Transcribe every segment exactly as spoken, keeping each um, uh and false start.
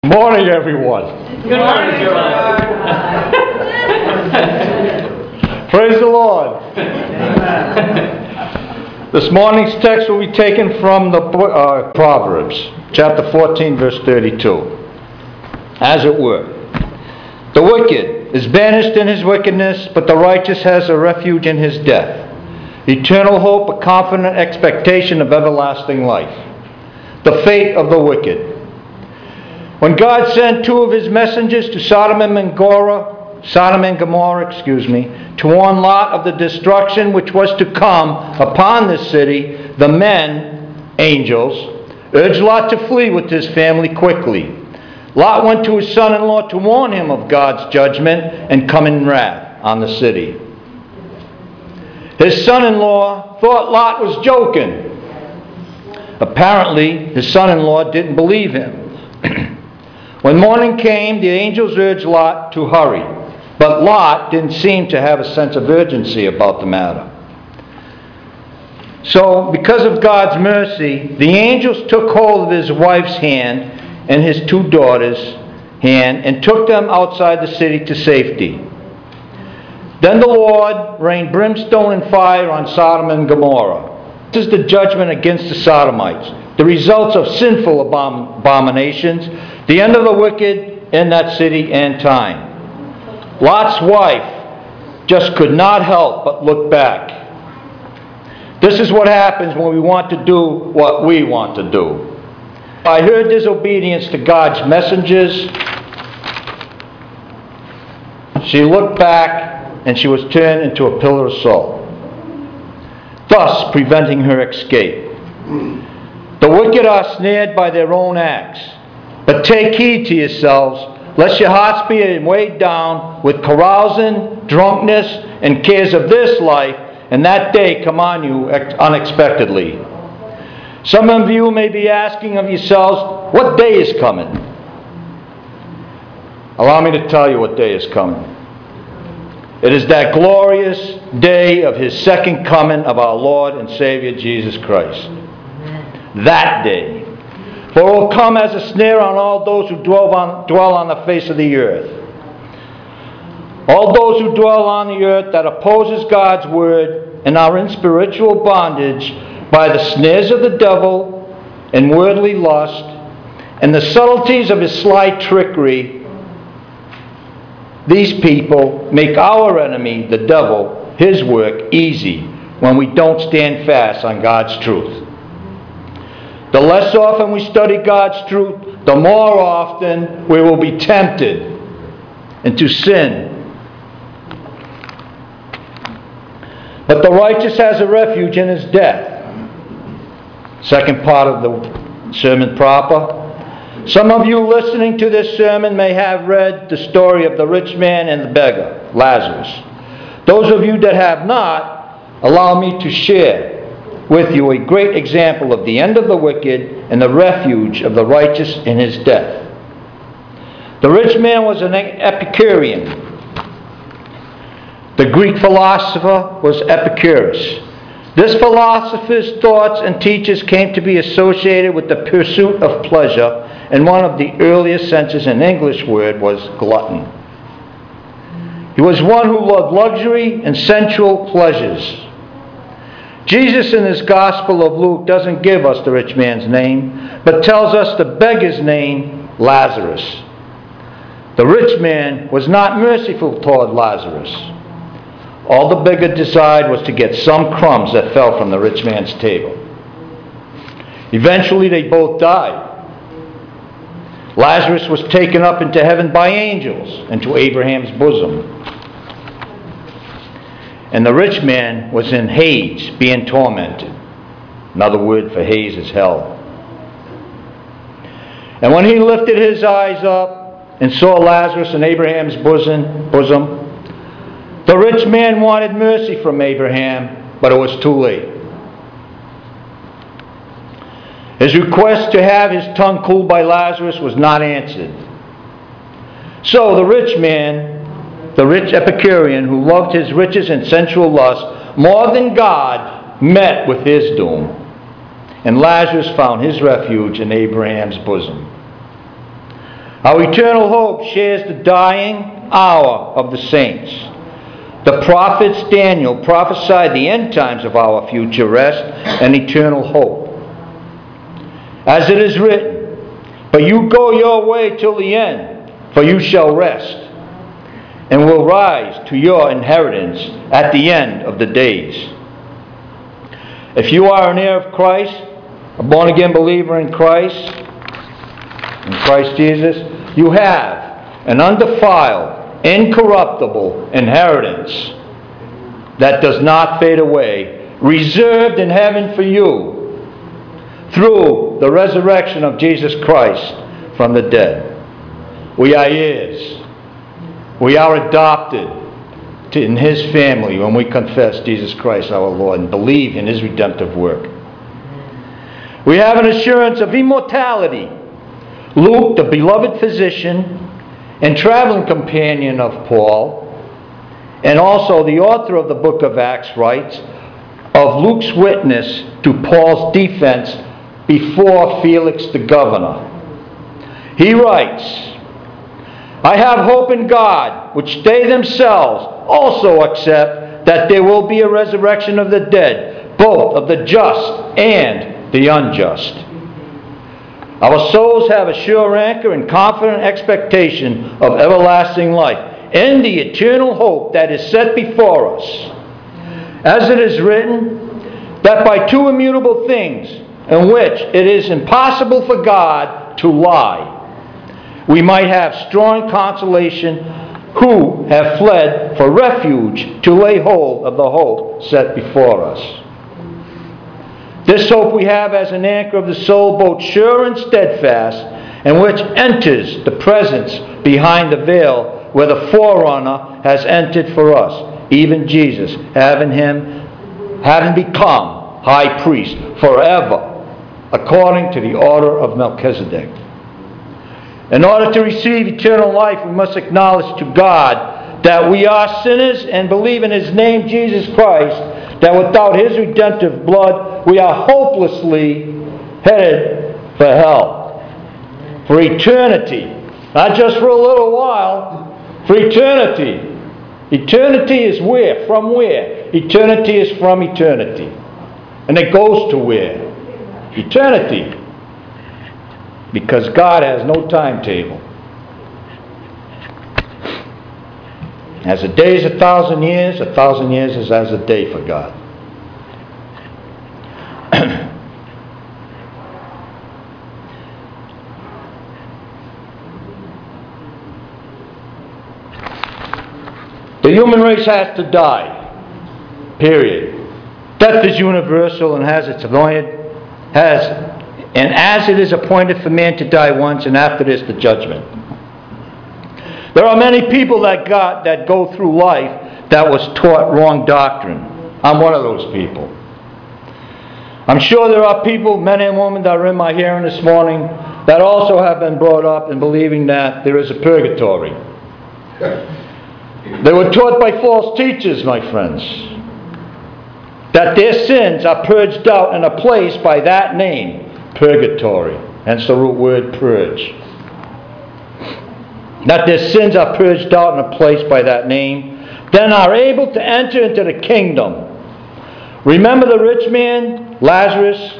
Good morning, everyone. Good morning, Jeremiah. Praise the Lord. This morning's text will be taken from the uh, Proverbs, chapter fourteen, verse thirty-two. As it were, the wicked is banished in his wickedness, but the righteous has a refuge in his death. Eternal hope, a confident expectation of everlasting life. The fate of the wicked. When God sent two of his messengers to Sodom and Gomorrah, Sodom and Gomorrah, excuse me, to warn Lot of the destruction which was to come upon this city, the men, angels, urged Lot to flee with his family quickly. Lot went to his son-in-law to warn him of God's judgment and coming wrath on the city. His son-in-law thought Lot was joking. Apparently, his son-in-law didn't believe him. When morning came, the angels urged Lot to hurry, but Lot didn't seem to have a sense of urgency about the matter. So, because of God's mercy, the angels took hold of his wife's hand and his two daughters' hand and took them outside the city to safety. Then the Lord rained brimstone and fire on Sodom and Gomorrah. This is the judgment against the Sodomites, the results of sinful abom- abominations, the end of the wicked in that city and time. Lot's wife just could not help but look back. This is what happens when we want to do what we want to do. By her disobedience to God's messengers, she looked back and she was turned into a pillar of salt, thus preventing her escape. The wicked are snared by their own acts. But take heed to yourselves, lest your hearts be weighed down with carousing, drunkenness, and cares of this life, and that day come on you unexpectedly. Some of you may be asking of yourselves, what day is coming? Allow me to tell you what day is coming. It is that glorious day of his second coming of our Lord and Savior Jesus Christ. That day. For it will come as a snare on all those who dwell on, dwell on the face of the earth. All those who dwell on the earth that opposes God's word and are in spiritual bondage by the snares of the devil and worldly lust and the subtleties of his sly trickery. These people make our enemy, the devil, his work easy when we don't stand fast on God's truth. The less often we study God's truth, the more often we will be tempted into sin. But the righteous has a refuge in his death. Second part of the sermon proper. Some of you listening to this sermon may have read the story of the rich man and the beggar, Lazarus. Those of you that have not, allow me to share with you a great example of the end of the wicked and the refuge of the righteous in his death. The rich man was an Epicurean. The Greek philosopher was Epicurus. This philosopher's thoughts and teachings came to be associated with the pursuit of pleasure, and one of the earliest senses in English word was glutton. He was one who loved luxury and sensual pleasures. Jesus in his Gospel of Luke doesn't give us the rich man's name, but tells us the beggar's name, Lazarus. The rich man was not merciful toward Lazarus. All the beggar desired was to get some crumbs that fell from the rich man's table. Eventually they both died. Lazarus was taken up into heaven by angels, into Abraham's bosom. And the rich man was in Hades, being tormented. Another word for Hades is hell. And when he lifted his eyes up and saw Lazarus in Abraham's bosom, bosom, the rich man wanted mercy from Abraham, but it was too late. His request to have his tongue cooled by Lazarus was not answered. So the rich man, the rich Epicurean who loved his riches and sensual lust more than God, met with his doom. And Lazarus found his refuge in Abraham's bosom. Our eternal hope shares the dying hour of the saints. The prophets Daniel prophesied the end times of our future rest and eternal hope. As it is written, "But you go your way till the end, for you shall rest, and will rise to your inheritance at the end of the days." If you are an heir of Christ, a born-again believer in Christ, in Christ Jesus, you have an undefiled, incorruptible inheritance that does not fade away, reserved in heaven for you through the resurrection of Jesus Christ from the dead. We are heirs. We are adopted to, in His family when we confess Jesus Christ our Lord and believe in His redemptive work. We have an assurance of immortality. Luke, the beloved physician and traveling companion of Paul, and also the author of the book of Acts, writes of Luke's witness to Paul's defense before Felix the governor. He writes, "I have hope in God, which they themselves also accept, that there will be a resurrection of the dead, both of the just and the unjust." Our souls have a sure anchor and confident expectation of everlasting life and the eternal hope that is set before us. As it is written, that by two immutable things in which it is impossible for God to lie, we might have strong consolation who have fled for refuge to lay hold of the hope set before us. This hope we have as an anchor of the soul, both sure and steadfast, and which enters the presence behind the veil where the forerunner has entered for us, even Jesus, having him, having become high priest forever, according to the order of Melchizedek. In order to receive eternal life, we must acknowledge to God that we are sinners and believe in His name, Jesus Christ, that without His redemptive blood, we are hopelessly headed for hell. For eternity. Not just for a little while. For eternity. Eternity is where? From where? Eternity is from eternity. And it goes to where? Eternity. Because God has no timetable. As a day is a thousand years, a thousand years is as a day for God. The human race has to die. Period. Death is universal and has its appointed, has, and as it is appointed for man to die once, and after this the judgment. There are many people that got that go through life that was taught wrong doctrine. I'm one of those people. I'm sure there are people, men and women, that are in my hearing this morning that also have been brought up in believing that there is a purgatory. They were taught by false teachers, my friends, that their sins are purged out in a place by that name, purgatory. Hence the root word purge. That their sins are purged out in a place by that name, then are able to enter into the kingdom. Remember the rich man, Lazarus?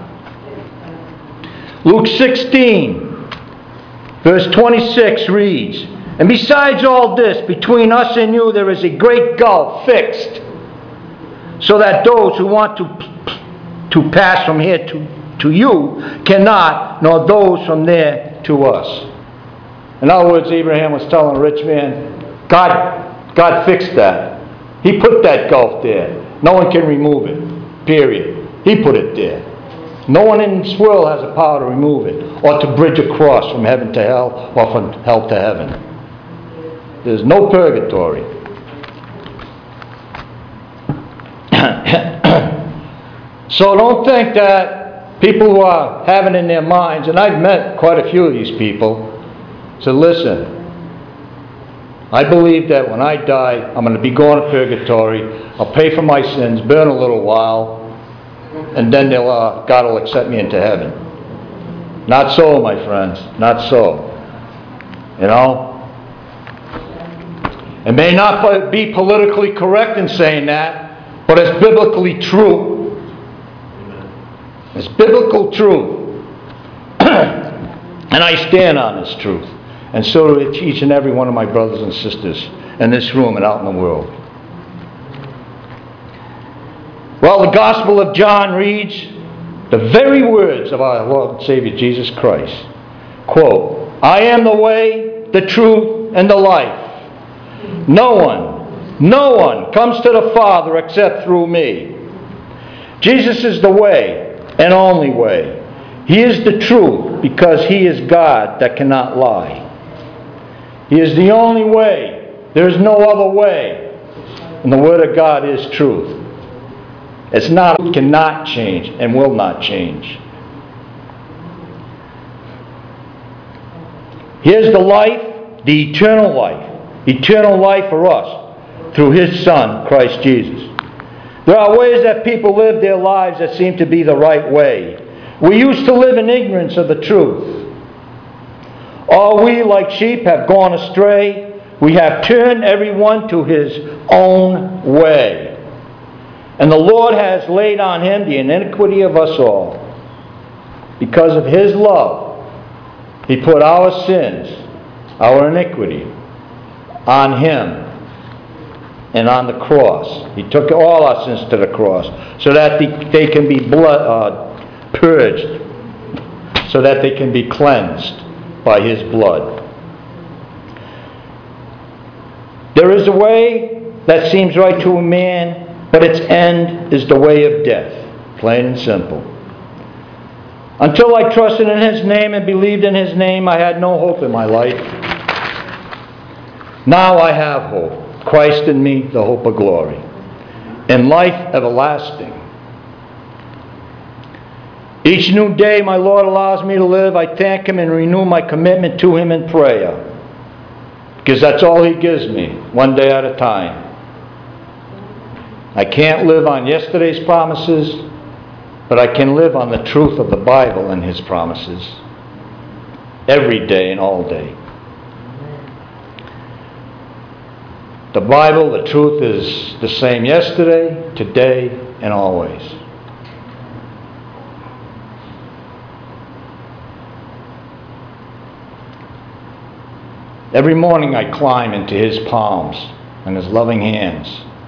Luke sixteen, verse twenty-six reads, "And besides all this, between us and you there is a great gulf fixed, so that those who want to, to pass from here to, to you cannot, nor those from there to us." In other words, Abraham was telling the rich man, God, God fixed that. He put that gulf there. No one can remove it. Period. He put it there. No one in this world has the power to remove it, or to bridge across from heaven to hell, or from hell to heaven. There's no purgatory. So don't think that people who are having in their minds, and I've met quite a few of these people, so listen, I believe that when I die, I'm going to be going to purgatory. I'll pay for my sins, burn a little while, and then they'll, uh, God will accept me into heaven. Not so, my friends. Not so. You know? It may not be politically correct in saying that, but it's biblically true. It's biblical truth. And I stand on this truth. And so do each and every one of my brothers and sisters in this room and out in the world. Well, the Gospel of John reads the very words of our Lord and Savior Jesus Christ. Quote, I am the way, the truth, and the life. No one, no one comes to the Father except through me. Jesus is the way and only way. He is the truth because He is God that cannot lie. He is the only way. There is no other way. And the Word of God is truth. It's not, it cannot change and will not change. Here's the life, the eternal life. Eternal life for us through His Son, Christ Jesus. There are ways that people live their lives that seem to be the right way. We used to live in ignorance of the truth. All we, like sheep, have gone astray. We have turned everyone to his own way. And the Lord has laid on Him the iniquity of us all. Because of His love, He put our sins, our iniquity, on Him and on the cross. He took all our sins to the cross so that they, they can be blood, uh, purged, so that they can be cleansed by His blood. There is a way that seems right to a man, but its end is the way of death, plain and simple. Until I trusted in His name and believed in His name, I had no hope in my life. Now I have hope. Christ in me, the hope of glory. And life everlasting. Each new day my Lord allows me to live, I thank Him and renew my commitment to Him in prayer. Because that's all He gives me, one day at a time. I can't live on yesterday's promises, but I can live on the truth of the Bible and His promises. Every day and all day. The Bible, the truth is the same yesterday, today, and always. Every morning I climb into His palms and His loving hands.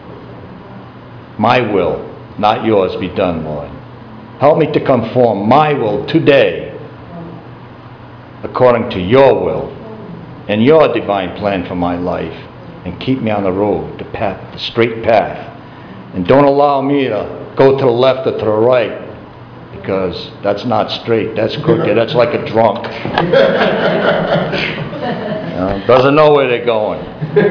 My will, not yours, be done, Lord. Help me to conform my will today according to Your will and Your divine plan for my life. And keep me on the road, the path, the straight path. And don't allow me to go to the left or to the right, because that's not straight, that's crooked, that's like a drunk. You know, doesn't know where they're going.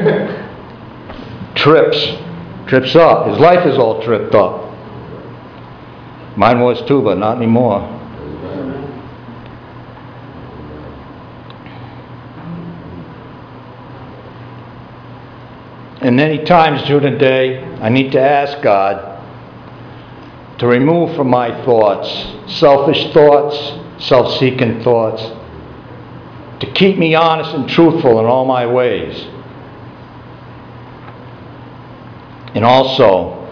Trips. Trips up. His life is all tripped up. Mine was too, but not anymore. And many times during the day, I need to ask God to remove from my thoughts selfish thoughts, self-seeking thoughts, to keep me honest and truthful in all my ways. And also,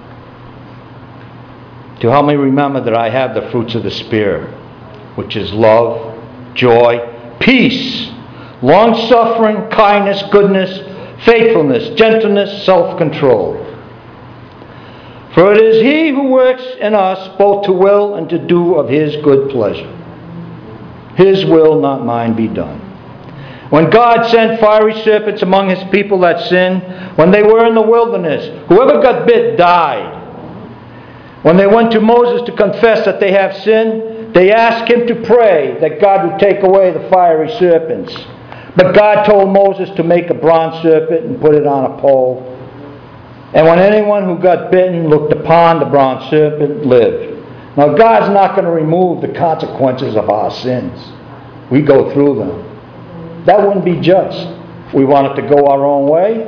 to help me remember that I have the fruits of the Spirit, which is love, joy, peace, long-suffering, kindness, goodness, faithfulness, gentleness, self-control. For it is He who works in us both to will and to do of His good pleasure. His will, not mine, be done. When God sent fiery serpents among His people that sinned, when they were in the wilderness, whoever got bit died. When they went to Moses to confess that they have sinned, they asked him to pray that God would take away the fiery serpents. But God told Moses to make a bronze serpent and put it on a pole. And when anyone who got bitten looked upon the bronze serpent lived. Now God's not going to remove the consequences of our sins. We go through them. That wouldn't be just. We want it to go our own way.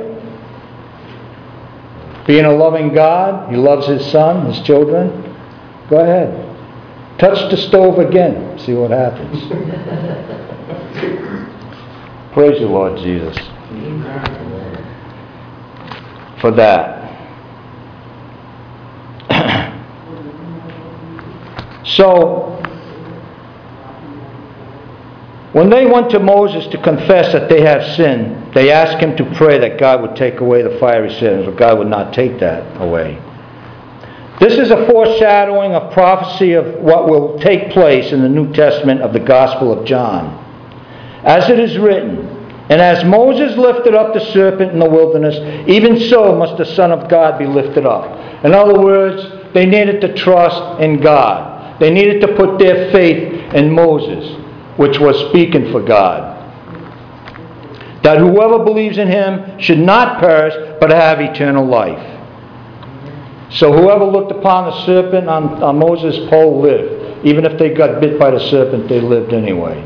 Being a loving God, He loves His Son, His children. Go ahead. Touch the stove again. See what happens. Praise you, Lord Jesus, for that. So, when they went to Moses to confess that they have sinned, they asked him to pray that God would take away the fiery sins, but God would not take that away. This is a foreshadowing of prophecy of what will take place in the New Testament of the Gospel of John. As it is written, and as Moses lifted up the serpent in the wilderness, even so must the Son of God be lifted up. In other words, they needed to trust in God. They needed to put their faith in Moses, which was speaking for God. That whoever believes in him should not perish, but have eternal life. So whoever looked upon the serpent on, on Moses' pole lived. Even if they got bit by the serpent, they lived anyway.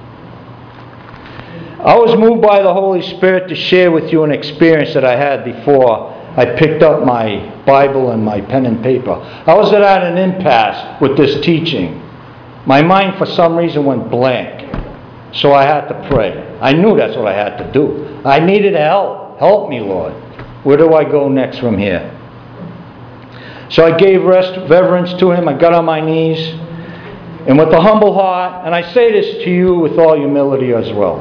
I was moved by the Holy Spirit to share with you an experience that I had before I picked up my Bible and my pen and paper. I was at an impasse with this teaching. My mind, for some reason, went blank. So I had to pray. I knew that's what I had to do. I needed help. Help me, Lord. Where do I go next from here? So I gave rest, reverence to him. I got on my knees. And with a humble heart, and I say this to you with all humility as well.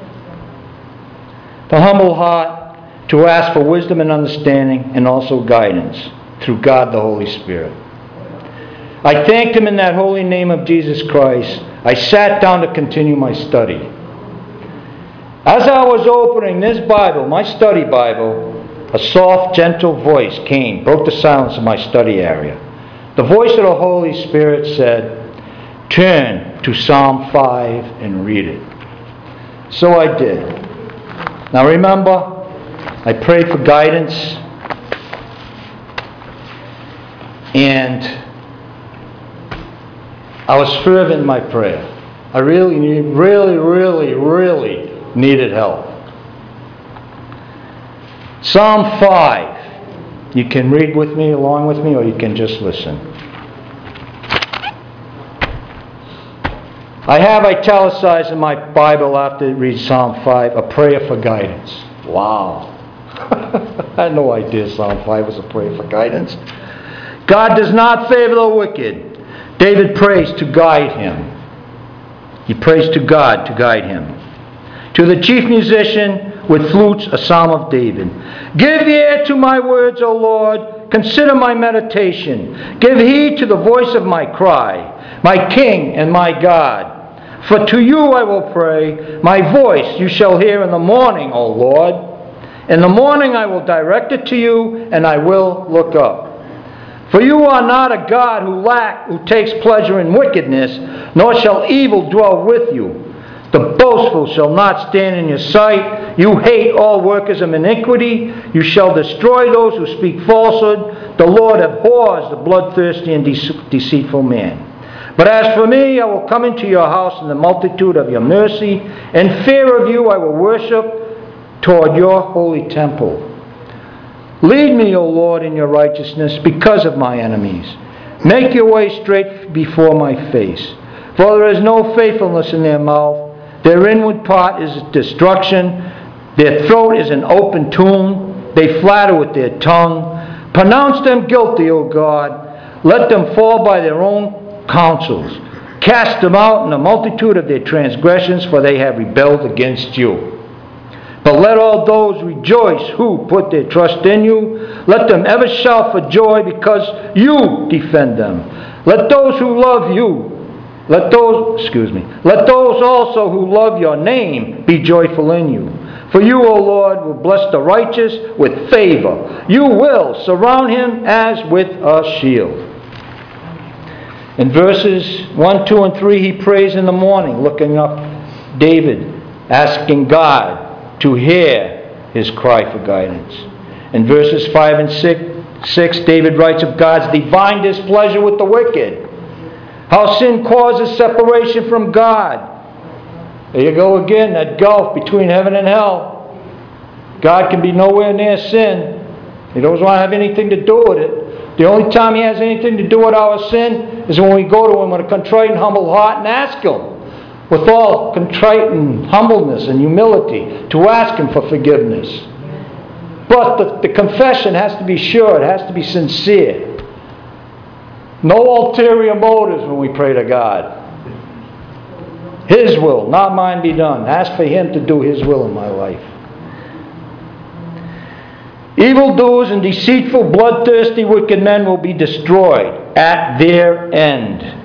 The humble heart to ask for wisdom and understanding and also guidance through God the Holy Spirit. I thanked him in that holy name of Jesus Christ. I sat down to continue my study. As I was opening this Bible, my study Bible, a soft, gentle voice came, broke the silence of my study area. The voice of the Holy Spirit said, "Turn to Psalm five and read it." So I did. Now remember, I prayed for guidance, and I was fervent in my prayer. I really, really, really, really needed help. Psalm five. You can read with me, along with me, or you can just listen. I have italicized in my Bible after it reads Psalm five, a prayer for guidance. Wow. I had no idea Psalm five was a prayer for guidance. God does not favor the wicked. David prays to guide him. He prays to God to guide him. To the chief musician with flutes, a psalm of David. Give ear to my words, O Lord. Consider my meditation. Give heed to the voice of my cry, my King and my God. For to you I will pray. My voice you shall hear in the morning, O Lord. In the morning I will direct it to you, and I will look up. For you are not a God who lack, who takes pleasure in wickedness, nor shall evil dwell with you. The boastful shall not stand in your sight. You hate all workers of iniquity. You shall destroy those who speak falsehood. The Lord abhors the bloodthirsty and deceitful man. But as for me, I will come into your house in the multitude of your mercy. In fear of you I will worship toward your holy temple. Lead me, O Lord, in your righteousness because of my enemies. Make your way straight before my face. For there is no faithfulness in their mouth. Their inward part is destruction. Their throat is an open tomb. They flatter with their tongue. Pronounce them guilty, O God. Let them fall by their own counsels. Cast them out in the multitude of their transgressions, for they have rebelled against you. But let all those rejoice who put their trust in you. Let them ever shout for joy because you defend them. Let those who love you, let those, excuse me, let those also who love your name be joyful in you. For you, O Lord, will bless the righteous with favor. You will surround him as with a shield. In verses one, two, and three, he prays in the morning, looking up David, asking God to hear his cry for guidance. In verses five and six, David writes of God's divine displeasure with the wicked. How sin causes separation from God. There you go again, that gulf between heaven and hell. God can be nowhere near sin. He doesn't want to have anything to do with it. The only time he has anything to do with our sin is when we go to him with a contrite and humble heart and ask him, with all contrite and humbleness and humility to ask Him for forgiveness. But the, the confession has to be sure, it has to be sincere. No ulterior motives when we pray to God. His will, not mine, be done. Ask for Him to do His will in my life. Evildoers and deceitful, bloodthirsty, wicked men will be destroyed at their end.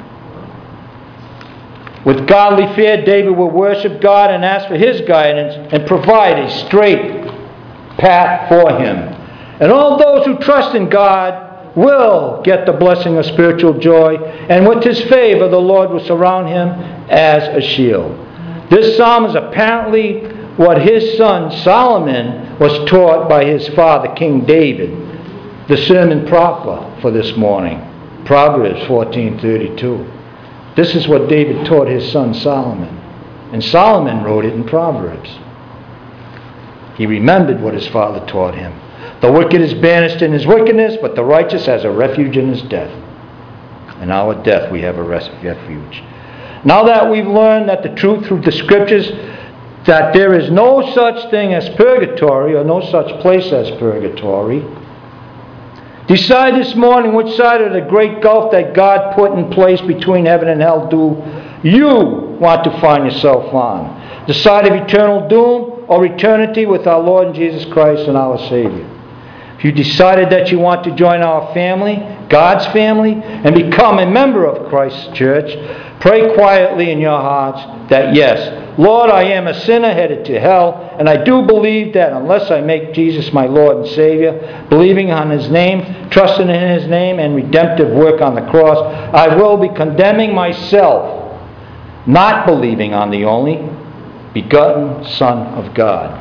With godly fear, David will worship God and ask for His guidance and provide a straight path for him. And all those who trust in God will get the blessing of spiritual joy, and with His favor the Lord will surround him as a shield. This psalm is apparently what his son Solomon was taught by his father King David. The sermon proper for this morning, Proverbs fourteen thirty-two. This is what David taught his son Solomon. And Solomon wrote it in Proverbs. He remembered what his father taught him. The wicked is banished in his wickedness, but the righteous has a refuge in his death. In our death we have a refuge. Now that we've learned that the truth through the Scriptures, that there is no such thing as purgatory, or no such place as purgatory, decide this morning which side of the great gulf that God put in place between heaven and hell do you want to find yourself on. The side of eternal doom or eternity with our Lord Jesus Christ and our Savior. If you decided that you want to join our family, God's family, and become a member of Christ's church, pray quietly in your hearts that yes, Lord, I am a sinner headed to hell, and I do believe that unless I make Jesus my Lord and Savior, believing on His name, trusting in His name and redemptive work on the cross, I will be condemning myself, not believing on the only begotten Son of God.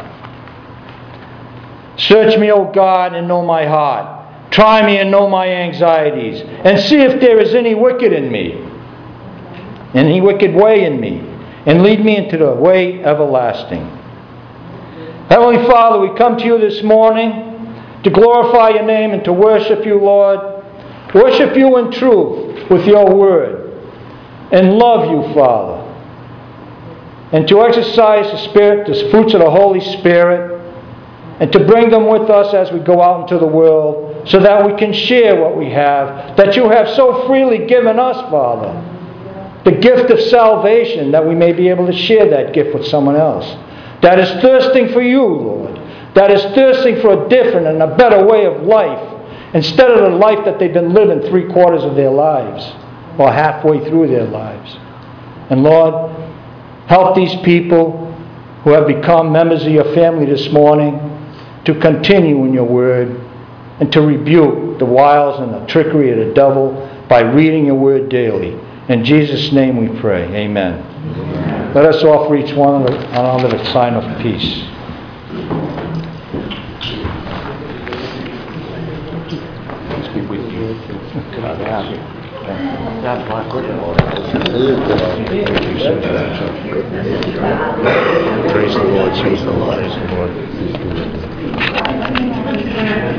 Search me, O God, and know my heart. Try me and know my anxieties, and see if there is any wicked in me, any wicked way in me, and lead me into the way everlasting. Heavenly Father, we come to you this morning to glorify your name and to worship you, Lord. Worship you in truth with your word, and love you, Father. And to exercise the Spirit, the fruits of the Holy Spirit, and to bring them with us as we go out into the world, so that we can share what we have, that you have so freely given us, Father. The gift of salvation, that we may be able to share that gift with someone else. That is thirsting for you, Lord. That is thirsting for a different and a better way of life, instead of the life that they've been living three quarters of their lives, or halfway through their lives. And Lord, help these people who have become members of your family this morning to continue in your word and to rebuke the wiles and the trickery of the devil by reading your word daily. In Jesus' name we pray. Amen. Amen. Let us offer each one another the sign of peace. Praise the Lord. Praise the Lord.